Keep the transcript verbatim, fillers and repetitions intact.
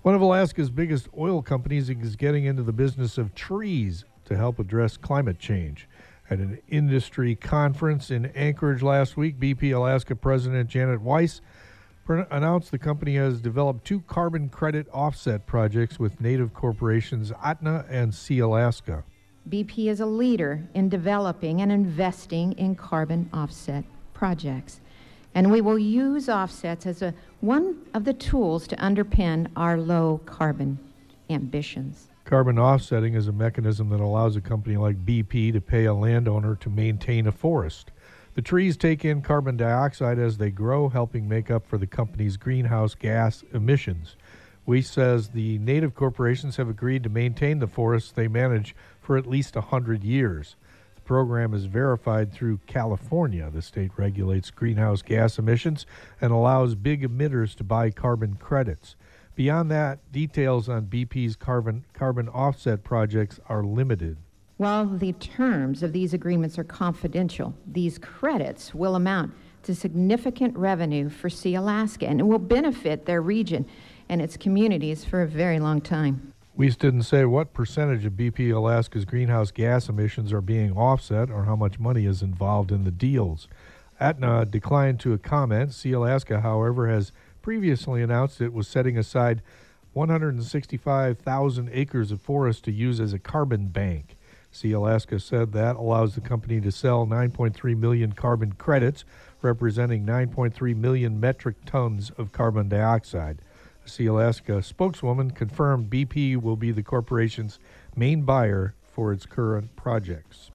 One of Alaska's biggest oil companies is getting into the business of trees to help address climate change. At an industry conference in Anchorage last week, B P Alaska President Janet Weiss announced the company has developed two carbon credit offset projects with native corporations Ahtna and Sealaska. B P is a leader in developing and investing in carbon offset projects, and we will use offsets as a, one of the tools to underpin our low carbon ambitions. Carbon offsetting is a mechanism that allows a company like B P to pay a landowner to maintain a forest. The trees take in carbon dioxide as they grow, helping make up for the company's greenhouse gas emissions. Weiss says the native corporations have agreed to maintain the forests they manage for at least one hundred years. The program is verified through California. The state regulates greenhouse gas emissions and allows big emitters to buy carbon credits. Beyond that, details on B P's carbon carbon offset projects are limited. While the terms of these agreements are confidential, these credits will amount to significant revenue for Sealaska and will benefit their region and its communities for a very long time. Weiss didn't say what percentage of B P Alaska's greenhouse gas emissions are being offset or how much money is involved in the deals. Ahtna declined to comment. Sealaska, however, has previously announced it was setting aside one hundred sixty-five thousand acres of forest to use as a carbon bank. Sealaska said that allows the company to sell nine point three million carbon credits, representing nine point three million metric tons of carbon dioxide. A Sealaska spokeswoman confirmed B P will be the corporation's main buyer for its current projects.